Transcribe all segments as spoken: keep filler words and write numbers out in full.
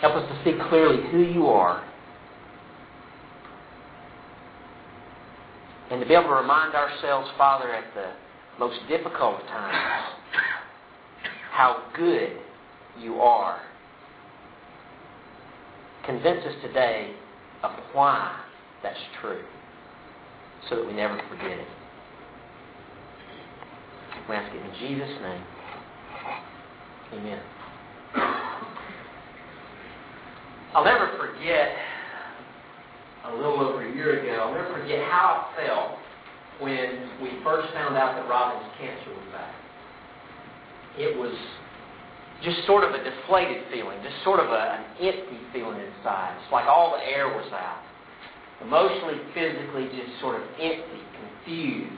Help us to see clearly who you are. And to be able to remind ourselves, Father, at the most difficult of times, how good you are. Convince us today of why that's true, so that we never forget it. We ask it in Jesus' name. Amen. I'll never forget, a little over a year ago, I'll never forget how I felt when we first found out that Robin's cancer was back. It was just sort of a deflated feeling, just sort of a, an empty feeling inside. It's like all the air was out. Emotionally, physically, just sort of empty, confused.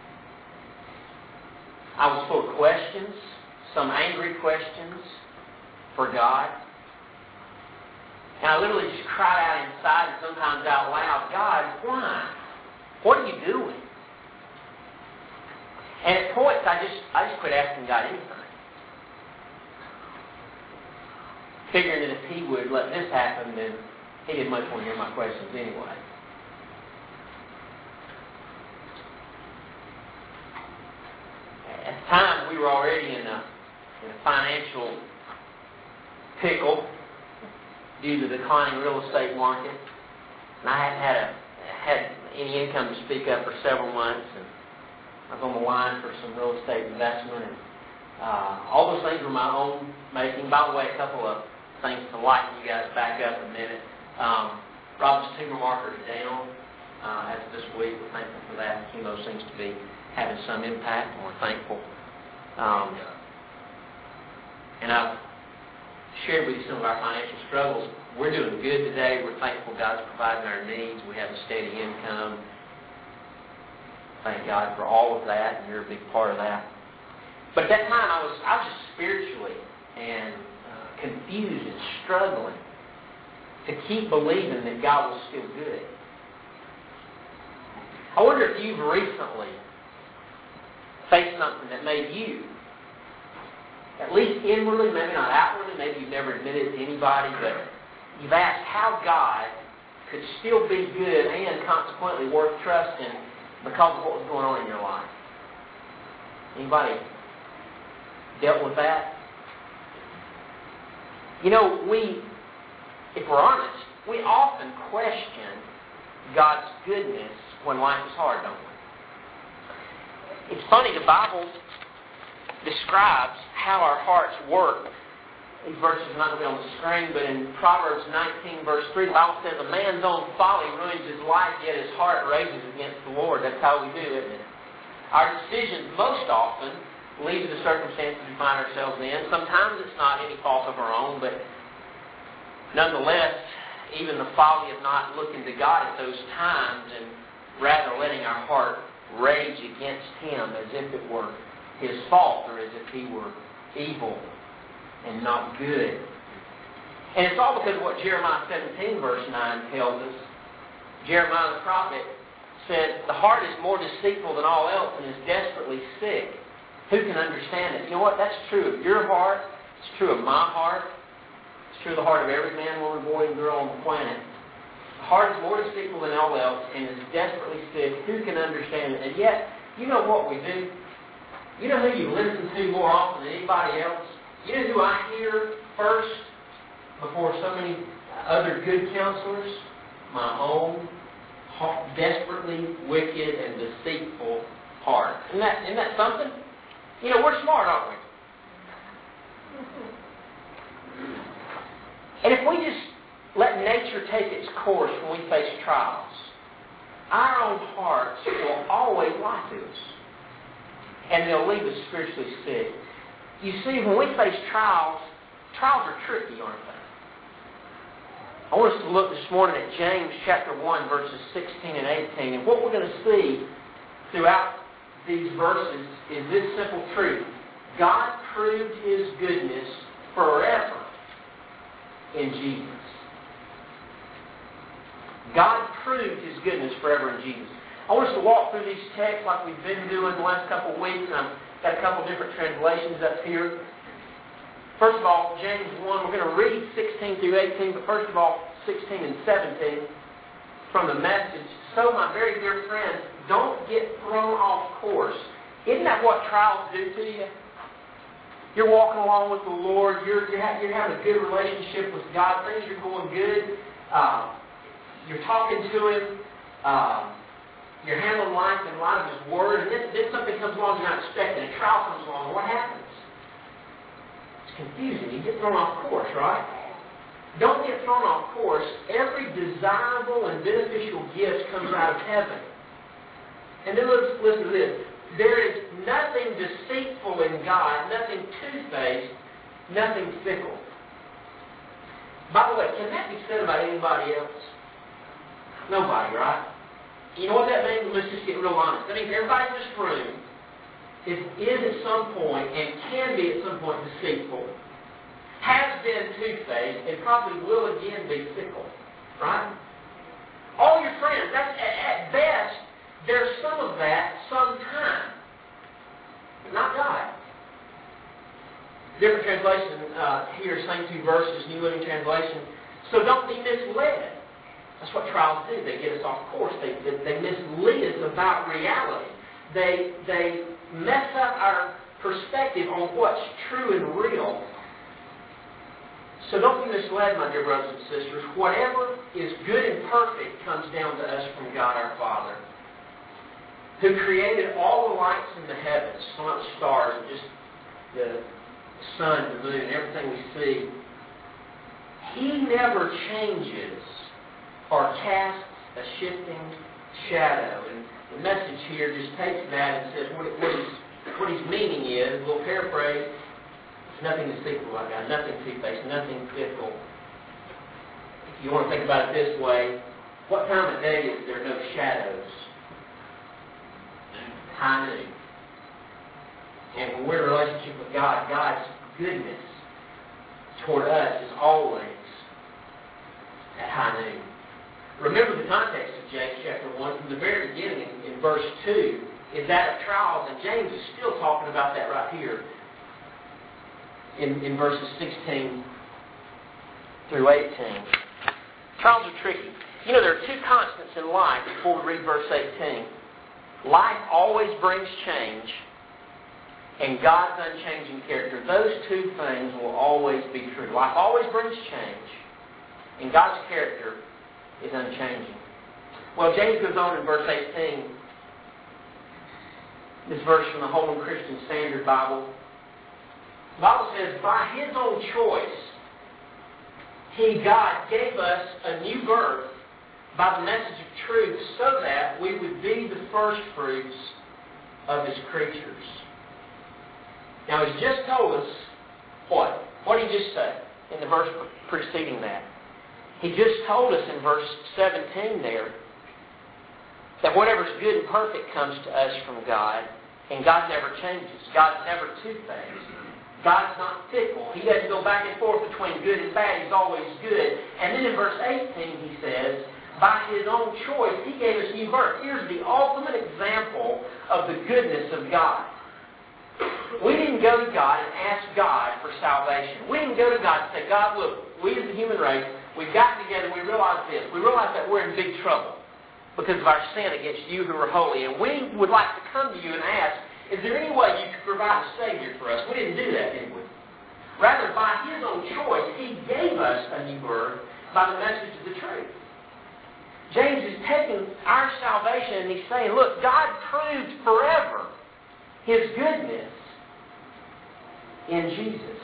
I was full of questions, some angry questions for God. And I literally just cried out inside and sometimes out loud, God, why? What are you doing? And at points, I just I just quit asking God anything. Figuring that if He would let this happen, then He didn't much want to hear my questions anyway. At the time, we were already in a, in a financial pickle due to the declining real estate market. And I hadn't had, a, had any income to speak of for several months. And I was on the line for some real estate investment. And uh, all those things were my own making. By the way, a couple of things to lighten you guys back up a minute. Um, Robin's tumor marker is down uh, as of this week. We're thankful for that. Chemo seems to be having some impact, and we're thankful. Um, and I've shared with you some of our financial struggles. We're doing good today. We're thankful God's providing our needs. We have a steady income. Thank God for all of that, and you're a big part of that. But at that time, I was I was just spiritually and uh, confused and struggling to keep believing that God was still good. I wonder if you've recently faced something that made you, at least inwardly, maybe not outwardly, maybe you've never admitted it to anybody, but you've asked how God could still be good and consequently worth trusting because of what was going on in your life. Anybody dealt with that? You know, we, if we're honest, we often question God's goodness when life is hard, don't we? It's funny, the Bible describes how our hearts work. These verses are not going to be on the screen, but in Proverbs nineteen, verse three, the Bible says, a man's own folly ruins his life, yet his heart rages against the Lord. That's how we do, isn't it? Our decisions most often lead to the circumstances we find ourselves in. Sometimes it's not any fault of our own, but nonetheless, even the folly of not looking to God at those times and rather letting our heart rage against Him as if it were His fault or as if He were evil and not good. And it's all because of what Jeremiah seventeen verse nine tells us. Jeremiah the prophet said, the heart is more deceitful than all else and is desperately sick. Who can understand it? You know what? That's true of your heart. It's true of my heart. It's true of the heart of every man, woman, boy, and girl on the planet. The heart is more deceitful than all else and is desperately sick. Who can understand it? And yet, you know what we do? You know who you listen to more often than anybody else? You know who I hear first before so many other good counselors? My own desperately wicked and deceitful heart. Isn't that, isn't that something? You know, we're smart, aren't we? And if we just let nature take its course when we face trials, our own hearts will always lie to us. And they'll leave us spiritually sick. You see, when we face trials, trials are tricky, aren't they? I want us to look this morning at James chapter one, verses sixteen and eighteen. And what we're going to see throughout these verses is this simple truth. God proved His goodness forever in Jesus. God proved His goodness forever in Jesus. I want us to walk through these texts like we've been doing the last couple of weeks. And I've got a couple of different translations up here. First of all, James one, we're going to read sixteen through eighteen, but first of all, sixteen and seventeen from the Message. So, my very dear friends, don't get thrown off course. Isn't that what trials do to you? You're walking along with the Lord. You're, you're, you're having a good relationship with God. Things are going good. Uh, you're talking to Him. Uh, you're handling life in light of His Word. And then, then something comes along you're not expecting. A trial comes along. What happens? It's confusing. You get thrown off course, right? Don't get thrown off course. Every desirable and beneficial gift comes out of heaven. And then let's listen to this. There is nothing deceitful in God, nothing two-faced, nothing fickle. By the way, can that be said about anybody else? Nobody, right? You know what that means? Let's just get real honest. That means everybody in this room is, is at some point and can be at some point deceitful, has been two-faced, and probably will again be fickle. Right? All your friends, that's at, at best, there's some of that sometime. But not God. Different translation uh, here, same two verses, New Living Translation. So don't be misled. That's what trials do. They get us off course. They, they, they mislead us about reality. They, they mess up our perspective on what's true and real. So don't be misled, my dear brothers and sisters. Whatever is good and perfect comes down to us from God our Father, who created all the lights in the heavens, not the stars, and just the sun, the moon, everything we see. He never changes or casts a shifting shadow. And the Message here just takes that and says what, what, he's, what he's meaning is, a little paraphrase, nothing deceitful about God, nothing two-faced, nothing fickle. If you want to think about it this way, what time of day is there no shadows? High noon. And when we're in a relationship with God, God's goodness toward us is always at high noon. Remember the context of James chapter one from the very beginning in, in verse two is that of trials, and James is still talking about that right here. In, in verses sixteen through eighteen. Trials are tricky. You know, there are two constants in life before we read verse eighteen. Life always brings change, and God's unchanging character. Those two things will always be true. Life always brings change, and God's character is unchanging. Well, James goes on in verse eighteen. This verse from the Holman Christian Standard Bible. The Bible says, by His own choice, He, God, gave us a new birth by the message of truth so that we would be the first fruits of His creatures. Now, He's just told us what? What did He just say in the verse preceding that? He just told us in verse seventeen there that whatever's good and perfect comes to us from God, and God never changes. God's never two-faced. God's not fickle. He doesn't go back and forth between good and bad. He's always good. And then in verse eighteen he says, by His own choice, He gave us new birth. Here's the ultimate example of the goodness of God. We didn't go to God and ask God for salvation. We didn't go to God and say, God, look, we as the human race, we've gotten together and we realize this. We realize that we're in big trouble because of our sin against You who are holy. And we would like to come to You and ask, is there any way You could provide a Savior for us? We didn't do that, did we? Rather, by His own choice, He gave us a new birth by the message of the truth. James is taking our salvation and he's saying, look, God proved forever His goodness in Jesus.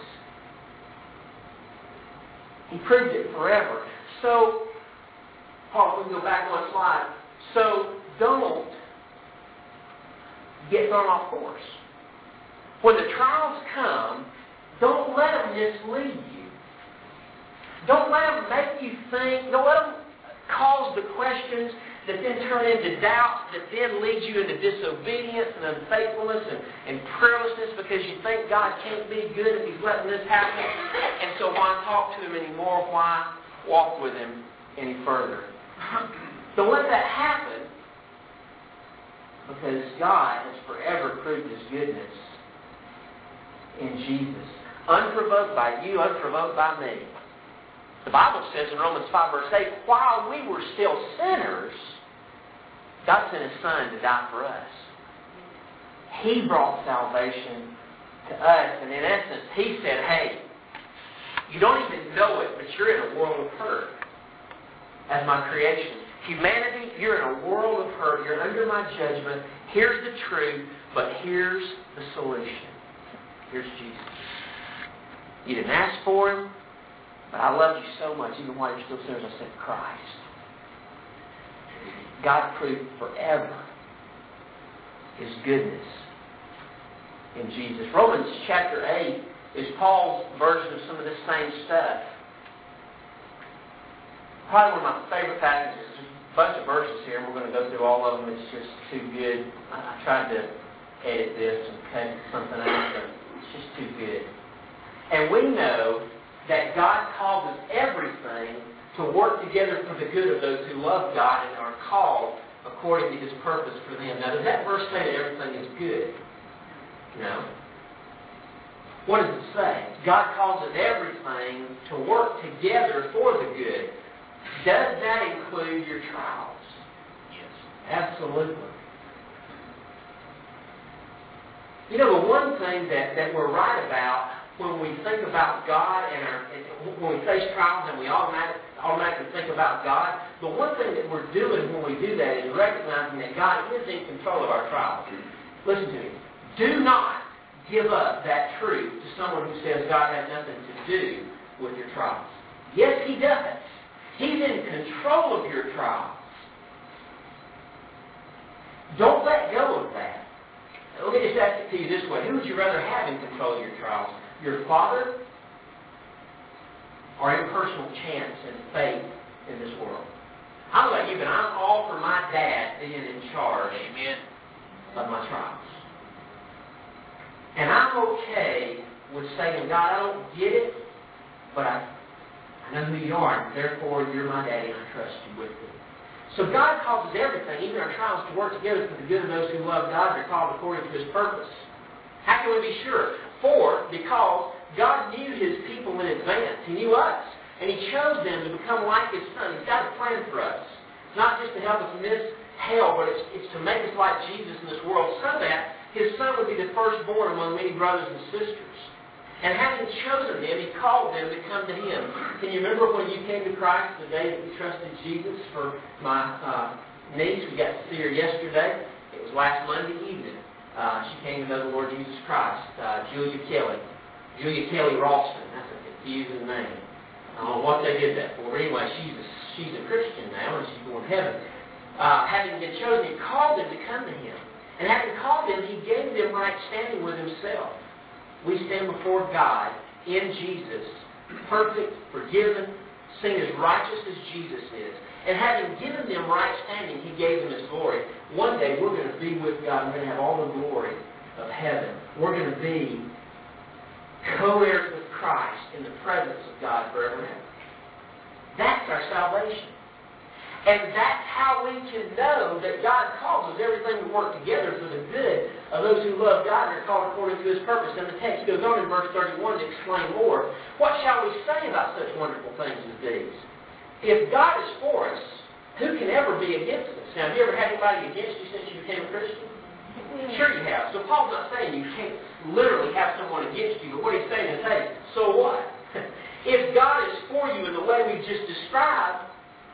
He proved it forever. So, Paul, we can go back one slide. So, don't get thrown off course. When the trials come, don't let them mislead you. Don't let them make you think, don't let them cause the questions that then turn into doubts, that then leads you into disobedience and unfaithfulness and, and prayerlessness because you think God can't be good if He's letting this happen. And so why talk to Him anymore? Why walk with Him any further? Don't let that happen, because God has forever proved His goodness in Jesus. Unprovoked by you, unprovoked by me. The Bible says in Romans five verse eight, while we were still sinners, God sent His Son to die for us. He brought salvation to us. And in essence, He said, hey, you don't even know it, but you're in a world of hurt as my creation. Humanity, you're in a world of hurt. You're under my judgment. Here's the truth, but here's the solution. Here's Jesus. You didn't ask for Him, but I love you so much, even while you're still sinners, I sent Christ. God proved forever His goodness in Jesus. Romans chapter eight is Paul's version of some of this same stuff. Probably one of my favorite passages. There's a bunch of verses here, and we're going to go through all of them. It's just too good. I tried to edit this and cut something out, but it's just too good. And we know that God causes everything to work together for the good of those who love God and are called according to His purpose for them. Now, does that verse say that everything is good? No. What does it say? God causes everything to work together for the good. Does that include your trials? Yes. Absolutely. You know, the one thing that, that we're right about when we think about God and, our, and when we face trials and we automatic, automatically think about God, the one thing that we're doing when we do that is recognizing that God is in control of our trials. Listen to me. Do not give up that truth to someone who says God has nothing to do with your trials. Yes, He does. He's in control of your trials. Don't let go of that. Let me just ask it to you this way. Who would you rather have in control of your trials? Your father or impersonal chance and fate in this world? I don't know about you, but I'm all for my dad being in charge Amen. Of my trials. And I'm okay with saying, God, I don't get it, but I, I know who you are, and therefore you're my daddy, and I trust you with it. So God causes everything, even our trials, to work together for the good of those who love God and are called according to His purpose. How can we be sure? For, because God knew His people in advance. He knew us. And He chose them to become like His Son. He's got a plan for us. It's not just to help us miss hell, but it's, it's to make us like Jesus in this world so that His Son would be the firstborn among many brothers and sisters. And having chosen them, He called them to come to Him. Can you remember when you came to Christ the day that you trusted Jesus? For my uh, niece, we got to see her yesterday. It was last Monday evening. Uh, she came to know the Lord Jesus Christ. Uh, Julia Kelly. Julia Kelly Ralston. That's a confusing name. I don't know what they did that for. But anyway, she's a, she's a Christian now, and she's going to heaven. Uh, having been chosen, He called them to come to Him. And having called them, He gave them right standing with Himself. We stand before God in Jesus, perfect, forgiven, seen as righteous as Jesus is. And having given them right standing, He gave them His glory. One day we're going to be with God. We're going to have all the glory of heaven. We're going to be co-heirs with Christ in the presence of God forever and ever. That's our salvation. And that's how we can know that God causes everything to work together for the good of those who love God and are called according to His purpose. And the text goes on in verse thirty-one to explain more. What shall we say about such wonderful things as these? If God is for us, who can ever be against us? Now, have you ever had anybody against you since you became a Christian? Sure you have. So Paul's not saying you can't literally have someone against you, but what he's saying is, hey, so what? If God is for you in the way we've just described,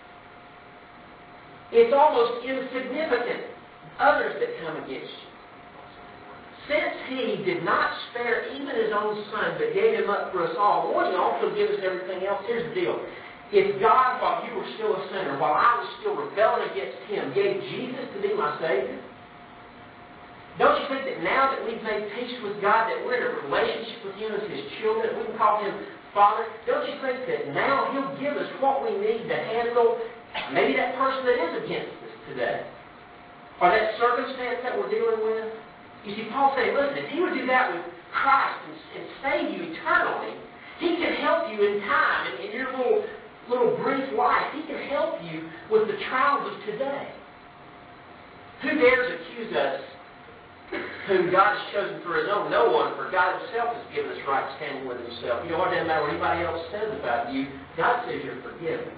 it's almost insignificant others that come against you. Since He did not spare even His own Son, but gave Him up for us all, won't He also give us everything else? Here's the deal. If God, while you were still a sinner, while I was still rebelling against Him, gave Jesus to be my Savior, don't you think that now that we've made peace with God, that we're in a relationship with Him as His children, that we can call Him Father, don't you think that now He'll give us what we need to handle maybe that person that is against us today, or that circumstance that we're dealing with? You see, Paul's saying, listen, if He would do that with Christ and, and save you eternally, He can help you in time, in, in your little, little brief life. He can help you with the trials of today. Who dares accuse us whom God has chosen for His own. No one, for God Himself has given us right standing with Himself. You know what? It doesn't matter what anybody else says about you. God says you're forgiven.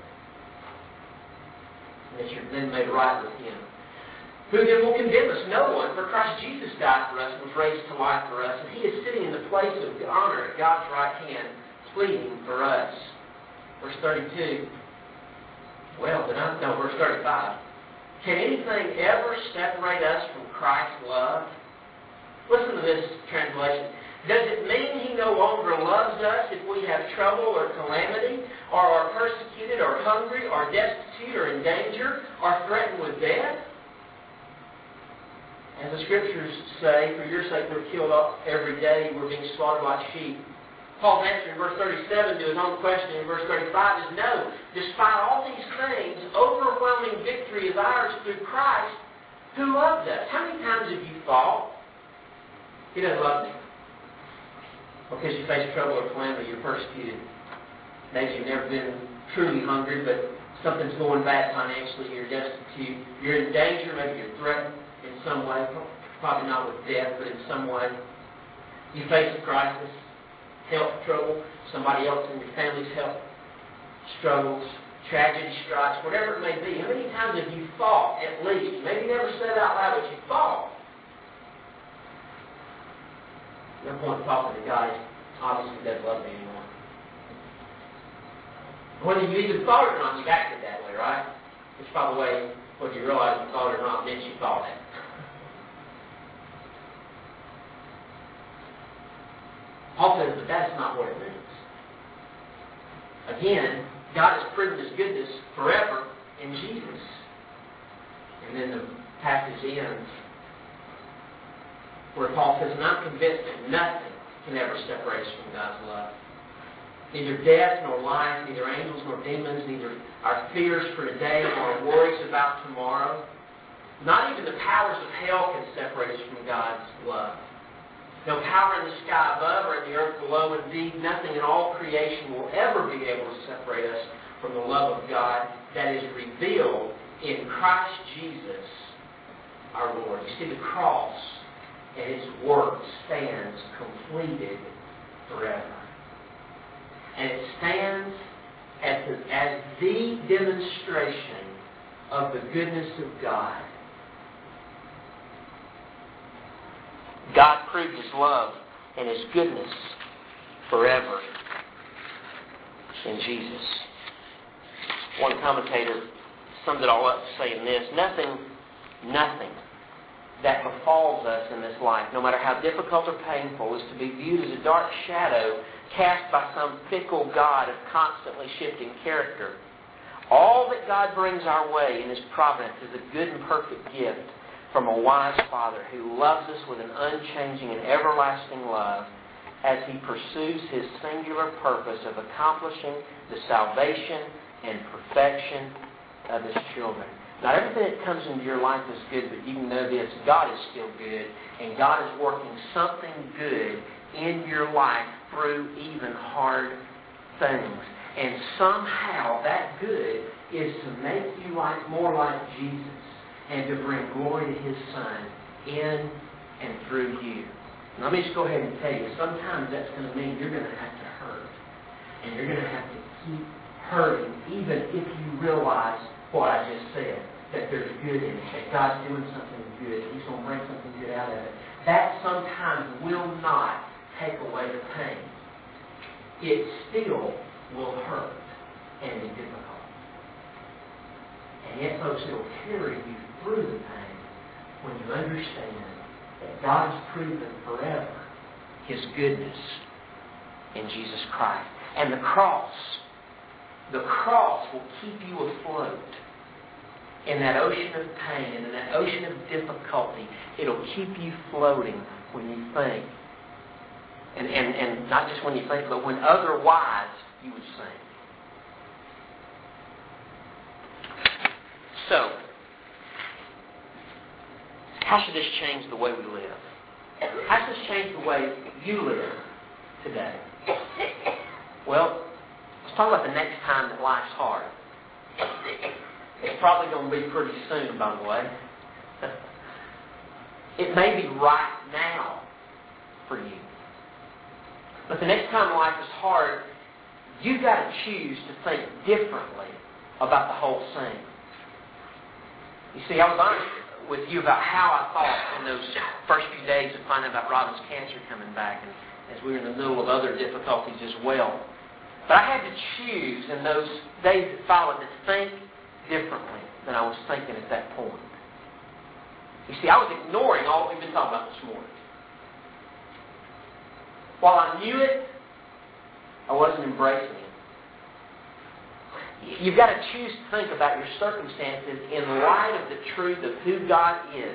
And that you've been made right with Him. Who then will condemn us? No one. For Christ Jesus died for us and was raised to life for us. And He is sitting in the place of honor at God's right hand, pleading for us. Verse thirty-two. Well, then I, no, verse thirty-five. Can anything ever separate us from Christ's love? Listen to this translation. Does it mean He no longer loves us if we have trouble or calamity, or are persecuted, or hungry, or destitute, or in danger, or threatened with death? As the Scriptures say, for your sake we're killed every day, we're being slaughtered like sheep. Paul's answer in verse thirty-seven to his own question in verse thirty-five is no. Despite all these things, overwhelming victory is ours through Christ who loved us. How many times have you thought, He doesn't love me? Because you face trouble or calamity, you're persecuted. Maybe you've never been truly hungry, but something's going bad financially, you're destitute, you're in danger, maybe you're threatened in some way, probably not with death, but in some way. You face a crisis, health trouble, somebody else in your family's health struggles, tragedy strikes, whatever it may be. How many times have you thought, at least, maybe you never said it out loud, but you thought, no point talking to God, He obviously doesn't love me anymore. Whether you even thought it or not, you've acted that way, right? Which, by the way, whether you realize you thought it or not, then you thought it. Paul says, but that's not what it means. Again, God has proven His goodness forever in Jesus. And then the passage ends where Paul says, and I'm convinced that nothing can ever separate us from God's love. Neither death nor life, neither angels nor demons, neither our fears for today nor our worries about tomorrow. Not even the powers of hell can separate us from God's love. No power in the sky above or in the earth below. Indeed, nothing in all creation will ever be able to separate us from the love of God that is revealed in Christ Jesus our Lord. You see, the cross and its work stands completed forever. And it stands as the, as the demonstration of the goodness of God. God proved His love and His goodness forever in Jesus. One commentator summed it all up saying this: Nothing, nothing that befalls us in this life, no matter how difficult or painful, is to be viewed as a dark shadow cast by some fickle God of constantly shifting character. All that God brings our way in His providence is a good and perfect gift from a wise Father who loves us with an unchanging and everlasting love as He pursues His singular purpose of accomplishing the salvation and perfection of His children. Not everything that comes into your life is good, but you can know this: God is still good, and God is working something good in your life through even hard things. And somehow that good is to make you like more like Jesus and to bring glory to His Son in and through you. And let me just go ahead and tell you, sometimes that's going to mean you're going to have to hurt. And you're going to have to keep hurting, even if you realize what I just said, that there's good in it, that God's doing something good, He's going to bring something good out of it. That sometimes will not take away the pain. It still will hurt and be difficult. And yet, folks, it will carry you through the pain when you understand that God has proven forever His goodness in Jesus Christ. And the cross, the cross will keep you afloat in that ocean of pain and in that ocean of difficulty. It'll keep you floating when you think. And, and, and not just when you think, but when otherwise you would sink. So, how should this change the way we live? How should this change the way you live today? Well, let's talk about the next time that life's hard. It's probably going to be pretty soon, by the way. It may be right now for you. But the next time life is hard, you've got to choose to think differently about the whole scene. You see, I was honest with you about how I thought in those first few days of finding out about Robin's cancer coming back, and as we were in the middle of other difficulties as well. But I had to choose in those days that followed to think differently than I was thinking at that point. You see, I was ignoring all that we've been talking about this morning. While I knew it, I wasn't embracing it. You've got to choose to think about your circumstances in light of the truth of who God is.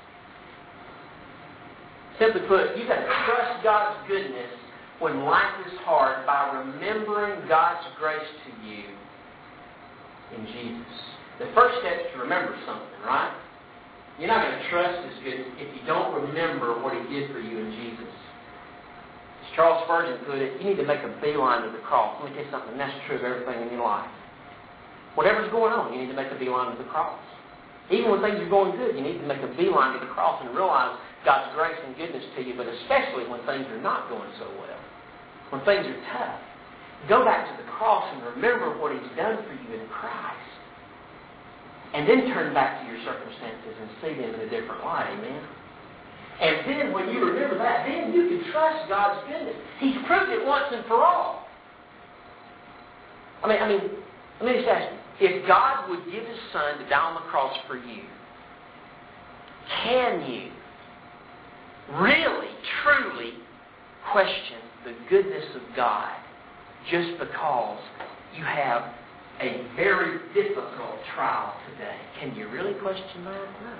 Simply put, you've got to trust God's goodness when life is hard by remembering God's grace to you in Jesus. The first step is to remember something, right? You're not going to trust His goodness if you don't remember what He did for you in Jesus. As Charles Spurgeon put it, you need to make a beeline to the cross. Let me tell you something, that's true of everything in your life. Whatever's going on, you need to make a beeline to the cross. Even when things are going good, you need to make a beeline to the cross and realize God's grace and goodness to you, but especially when things are not going so well. When things are tough. Go back to the cross and remember what He's done for you in Christ. And then turn back to your circumstances and see them in a different light. Amen? And then when you remember that, then you can trust God's goodness. He's proved it once and for all. I mean, I mean, let me just ask you. If God would give His Son to die on the cross for you, can you really, truly question the goodness of God just because you have a very difficult trial today? Can you really question that? No.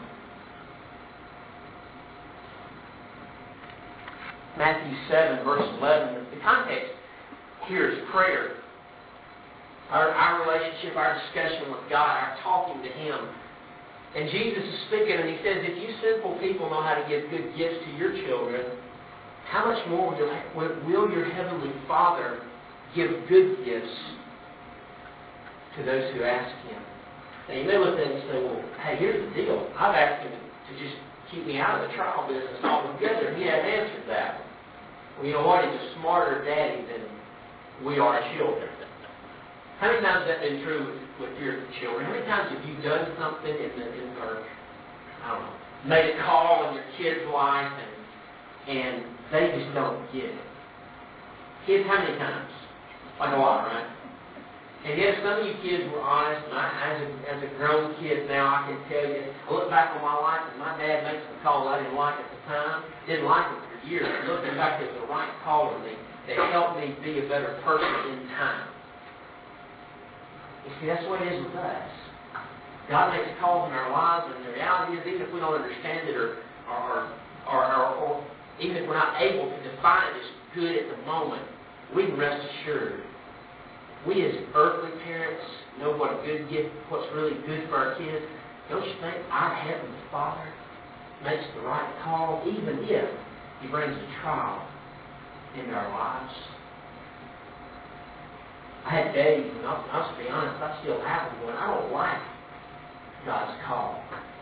Matthew seven, verse eleven, the context here is prayer. Our, our relationship, our discussion with God, our talking to Him. And Jesus is speaking and He says, if you sinful people know how to give good gifts to your children, how much more will, will your Heavenly Father give good gifts to those who ask Him? Now you may look at Him and say, well, hey, here's the deal. I've asked Him to just keep me out of the trial business altogether, and He hasn't answered that. Well, you know what? He's a smarter daddy than we are children. How many times has that been true with, with your children? How many times have you done something in the, in, or, I don't know, made a call in your kid's life and and they just don't get it? Kids, how many times? Like a lot, right? And yet some of you kids were honest, and I, as, a, as a grown kid now, I can tell you, I look back on my life, and my dad makes some calls I didn't like at the time, didn't like it for years, but looking back, it was the right call to me that helped me be a better person in time. You see, that's what it is with us. God makes calls in our lives, and the reality is, even if we don't understand it, or, or, or, or, or even if we're not able to define it as good at the moment, we can rest assured. We as earthly parents know what a good gift, what's really good for our kids. Don't you think our Heavenly Father makes the right call, even if He brings a trial into our lives? I had days, and I'll, I'll just be honest, I still have them, when I don't like God's call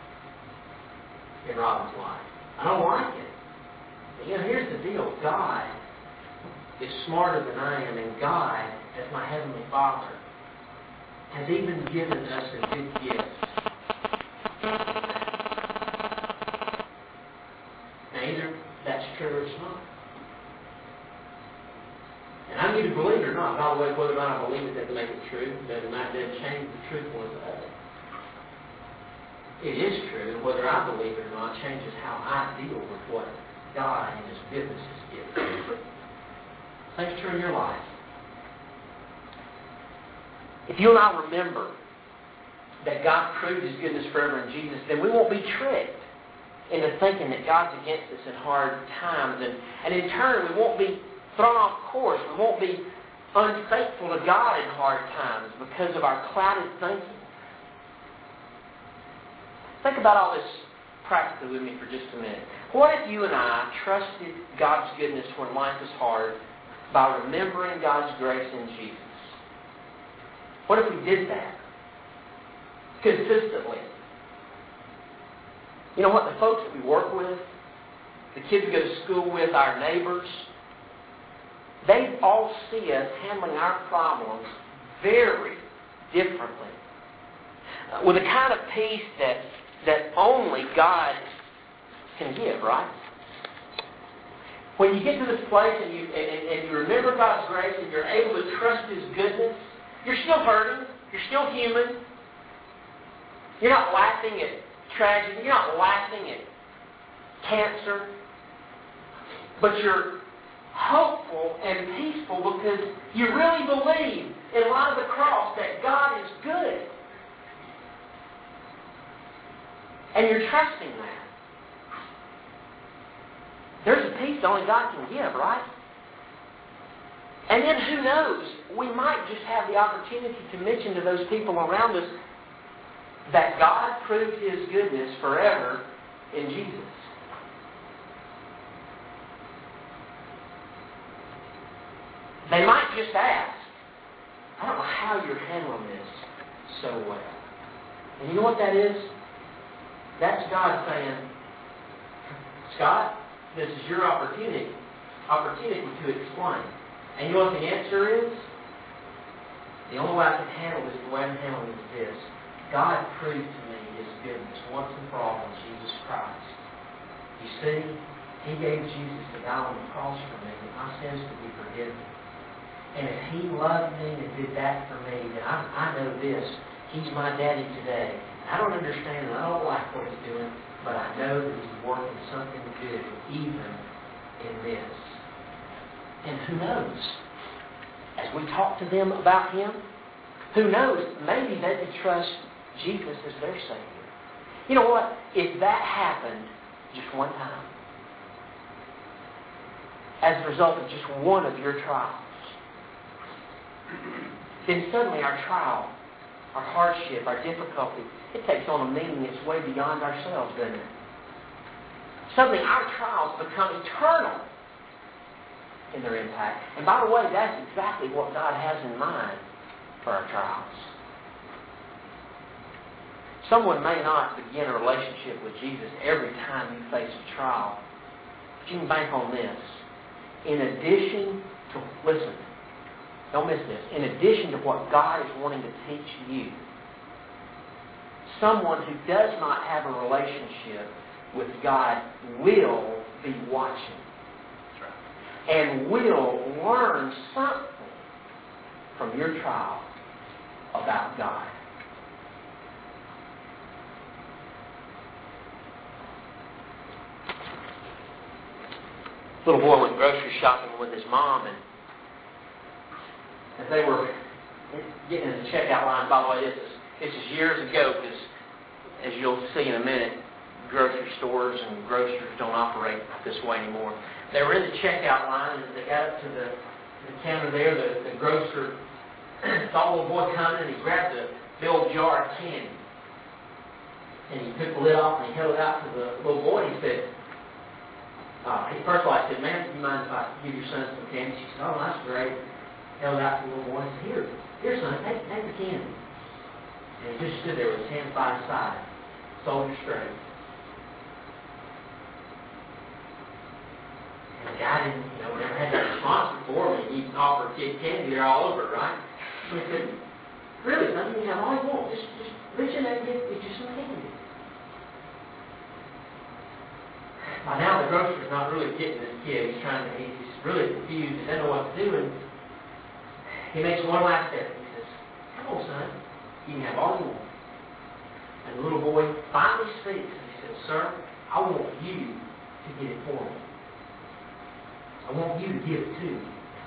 in Robin's life. I don't like it. But, you know, here's the deal. God is smarter than I am, and God, as my Heavenly Father, has even given us a good gift. Now, either that's true or it's not. And I need to believe it or not. By the way, whether or not I believe it doesn't make it true. It doesn't, doesn't change the truthfulness of it. It is true, and whether I believe it or not changes how I deal with what God and His goodness has given. Same true in your life. If you and I remember that God proved His goodness forever in Jesus, then we won't be tricked into thinking that God's against us in hard times. And, and in turn, we won't be thrown off course. We won't be unfaithful to God in hard times because of our clouded thinking. Think about all this practically with me for just a minute. What if you and I trusted God's goodness when life is hard by remembering God's grace in Jesus? What if we did that consistently? You know what? The folks that we work with, the kids we go to school with, our neighbors, they all see us handling our problems very differently. Uh, with a kind of peace that, that only God can give, right? When you get to this place and you, and, and you remember God's grace and you're able to trust His goodness, you're still hurting, you're still human. You're not laughing at tragedy, you're not laughing at cancer, but you're hopeful and peaceful because you really believe in light of the cross that God is good. And you're trusting that. There's a peace that only God can give, right? And then who knows, we might just have the opportunity to mention to those people around us that God proved His goodness forever in Jesus. They might just ask, I don't know how you're handling this so well. And you know what that is? That's God saying, Scott, this is your opportunity. Opportunity to explain. And you know what the answer is? The only way I can handle this, the way I'm handling it is this. God proved to me His goodness once and for all in Jesus Christ. You see, He gave Jesus to die on the cross for me, and my sins to be forgiven. And if He loved me and did that for me, then I, I know this. He's my daddy today. I don't understand and I don't like what He's doing, but I know that He's working something good even in this. And who knows? As we talk to them about Him, who knows? Maybe they could trust Jesus as their Savior. You know what? If that happened just one time, as a result of just one of your trials, then suddenly our trial, our hardship, our difficulty, it takes on a meaning that's way beyond ourselves, doesn't it? Suddenly our trials become eternal in their impact. And by the way, that's exactly what God has in mind for our trials. Someone may not begin a relationship with Jesus every time you face a trial, but you can bank on this. In addition to, listen, don't miss this, in addition to what God is wanting to teach you, someone who does not have a relationship with God will be watching. And will learn something from your trial about God. Little boy went grocery shopping with his mom, and as they were getting in the checkout line, by the way, this is, this is years ago, because as you'll see in a minute, grocery stores and grocers don't operate this way anymore. They were in the checkout line, and they got up to the, the counter there. The, the grocer saw the little boy coming, and he grabbed the, the old jar of candy. And he took the lid off, and he held it out to the little boy, and he said, uh, he, first of all, I said, ma'am, do you mind if I give your son some candy? She said, oh, that's great. Held it out to the little boy and said, here, here, son, take, take the candy. And he just stood there with his hands by his side, shoulder straight. And the guy didn't, you know, never had that response before. I mean, you offer a kid candy, they're all over it, right? So he said, really, son, you can have all you want. Just, just reach in there and get, get you some candy. By now, the grocer's not really getting this kid. He's trying to, he's really confused. He doesn't know what to do. And he makes one last step. He says, come on, son. You can have all you want. And the little boy finally speaks. And he says, sir, I want you to get it for me. I want you to give it to me.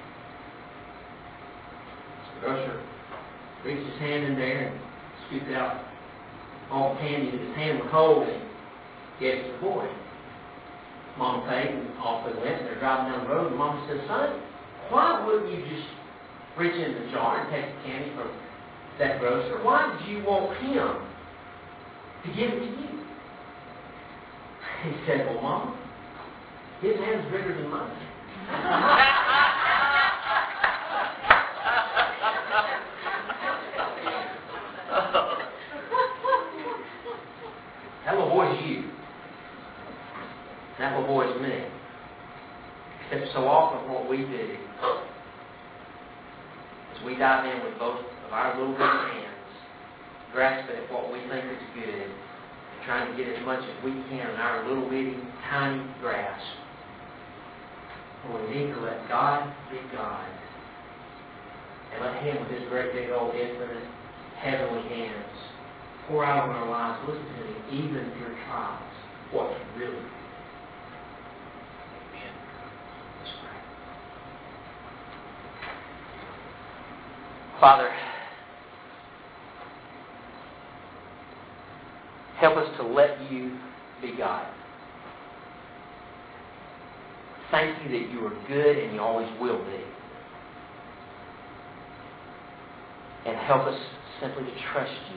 So the grocer reached his hand in there and scooped out all the candy that his hand was holding. Gave it to the boy. Mom paid, and off they went. They're driving down the road, and Mom says, son, why wouldn't you just reach in the jar and take the candy from that grocer? Why did you want him to give it to you? He said, well, Mom, his hand's bigger than mine. That little boy's you. That little boy's me. Except so often what we do is we dive in with both of our little bitty hands, grasping at what we think is good, and trying to get as much as we can in our little bitty, tiny grasp. And we need to let God be God. And let Him, with His great big old infinite heavenly hands, pour out on our lives. Listen to me, even through trials, what can really be. Amen. Let's pray. Father, help us to let You be God. Thank You that You are good and You always will be. And help us simply to trust You.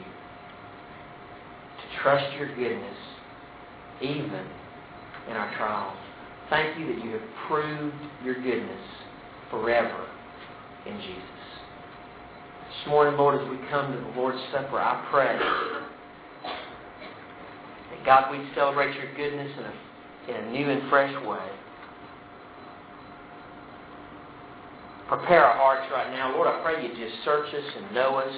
To trust Your goodness even in our trials. Thank You that You have proved Your goodness forever in Jesus. This morning, Lord, as we come to the Lord's Supper, I pray that, God, we celebrate Your goodness in a, in a new and fresh way. Prepare our hearts right now. Lord, I pray You just search us and know us.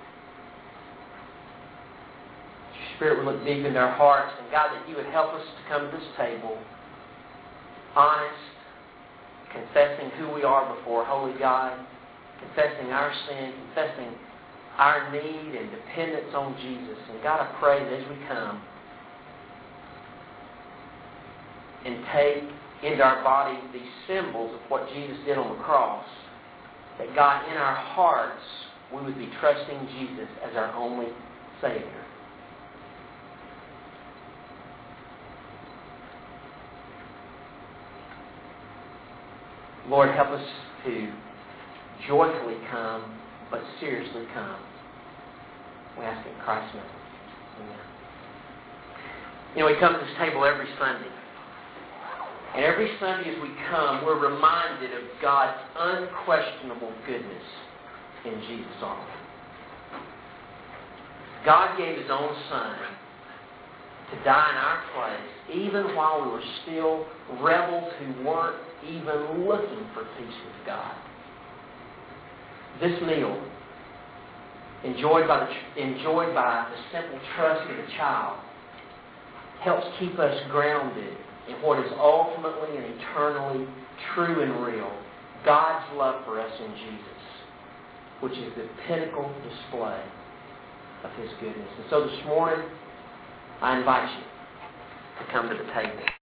Your Spirit would look deep into our hearts. And God, that You would help us to come to this table honest, confessing who we are before Holy God, confessing our sin, confessing our need and dependence on Jesus. And God, I pray that as we come and take into our bodies these symbols of what Jesus did on the cross, that God, in our hearts, we would be trusting Jesus as our only Savior. Lord, help us to joyfully come, but seriously come. We ask it in Christ's name. Amen. You know, we come to this table every Sunday. And every Sunday as we come, we're reminded of God's unquestionable goodness in Jesus' arm. God gave His own Son to die in our place, even while we were still rebels who weren't even looking for peace with God. This meal, enjoyed by the, enjoyed by the simple trust of a child, helps keep us grounded in what is ultimately and eternally true and real, God's love for us in Jesus, which is the pinnacle display of His goodness. And so this morning, I invite you to come to the table.